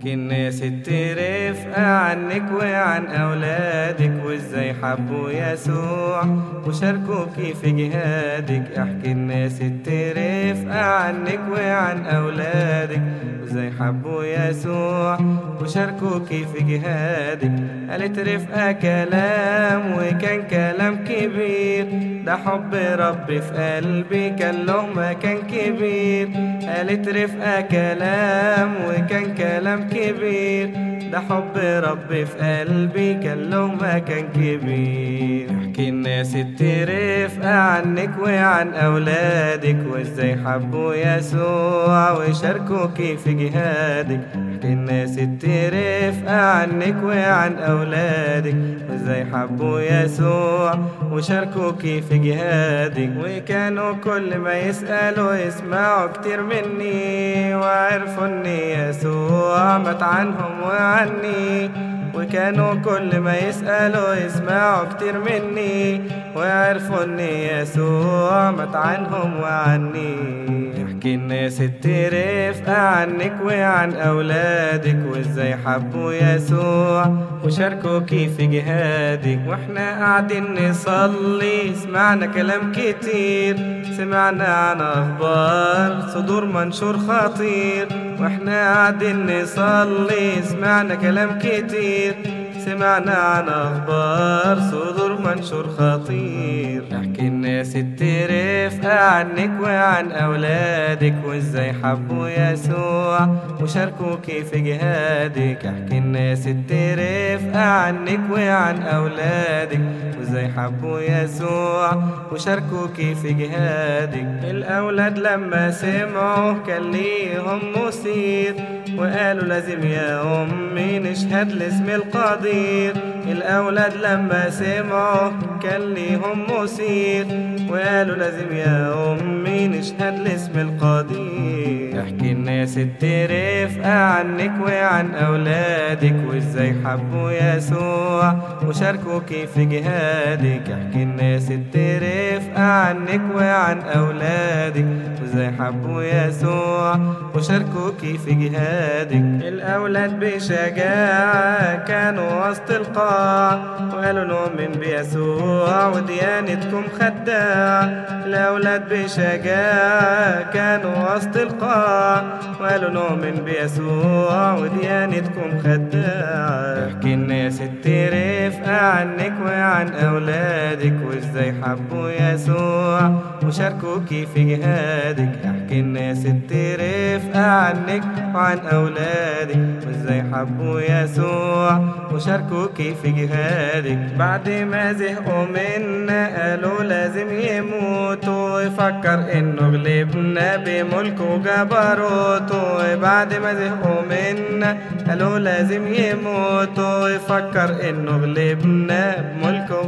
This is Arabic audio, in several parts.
احكي الناس الترفقة عنك وعن أولادك وازاي حبوا يسوع وشاركوكي في جهادك. احكي الناس الترفقة عنك وعن أولادك وازاي حبوا يسوع وشاركوكي في جهادك. قالت رفقة كلام وكان كلام كبير، ده حب ربي في قلبي كان له مكان كبير. قالت رفقة كلام وكان كلام كبير، ده حب ربي في قلبي كان له مكان كبير. احكي الناس الترفقة عنك وعن أولادك وازاي حبوا يسوع وشاركوكي في جهادك. احكي الناس الترفقة عنك وعن أولادك وازاي حبوا يسوع وشاركوكي في جهادك. وكانوا كل ما يسألوا يسمعوا كتير مني وعرفوا اني يسوع مات عنهم وعني. وكانوا كل ما يسألوا يسمعوا كتير مني وعرفوا اني يسوع مات عنهم وعني. احكي الناس الترفقة عنك وعن أولادك وازاي حبوا يسوع وشاركوكي في جهادك. واحنا قاعدين نصلي سمعنا كلام كتير، سمعنا عن أخبار صدور منشور خطير. واحنا قاعدين نصلي سمعنا كلام كتير، سمعنا عن أخبار صدور منشور خطير. احكي الناس الترفقة عنك وعن أولادك وازاي حبوا يسوع وشاركوكي في جهادك. احكي الناس الترفقة عنك وعن أولادك وازاي حبوا يسوع وشاركوكي في جهادك. الأولاد لما سمعوا كان ليهم مثير وقالوا لازم يا أمي نشهد لاسم القدير. الأولاد لما سمعوا كان ليهم مثير وقالوا لازم يا أمي نشهد لاسم القدير. احكي الناس الترفقة عنك وعن أولادك وازاي حبوا يسوع وشاركوكي في جهادك. احكي الناس الترفقة عنك وعن أولادك وازاي حبوا يسوع وشاركوكي في جهادك. الأولاد بشجاعة كانوا وسط القاع وقالوا نؤمن بيسوع وديانتكم خداع. الأولاد بشجاعة كانوا وسط القاع وقالوا نؤمن بيسوع وديانتكم خداع. احكي الناس الترفقة عنك وعن أولادك وازاي حبوا يسوع وشاركوكي في جهادك. احكي الناس الترفقة عنك وعن أولادك وازاي حبوا يسوع وشاركوكي في جهادك. بعد ما زهقوا منا قالوا لازم يموتوا ويفكر انه غلبنا بملكه وجبروته. بعد ما زهقوا منا قالوا لازم يموتوا ويفكر انه غلبنا بملكه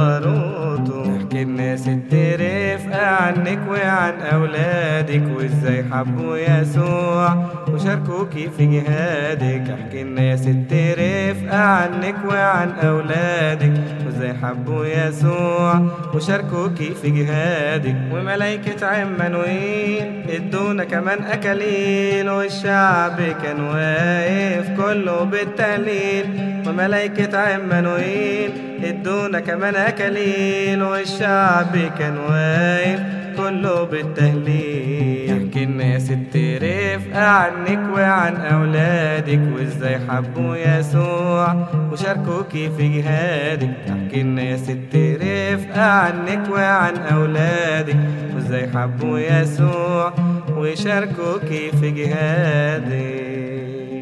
وجبروته. احكي الناس الترفقة عنك وعن أولادك وازاي حبوا يسوع وشاركوكي في جهادك. احكي الناس الترفقة عنك وعن أولادك وازاي حبوا يسوع وشاركوكي في جهادك. وملايكة عمانوئيل ادونا كمان أكاليل والشعب كان واقف كله بالتهليل. وملايكة عمانوئيل ادونا كمان أكاليل والشعب كان واقف كله بالتهليل. احكي الناس الترفقة عنك وعن أولادك وازاي حبوا يسوع وشاركوكي في جهادك. احكي الناس الترفقة عنك وعن أولادك وازاي حبوا يسوع وشاركوكي في جهادك.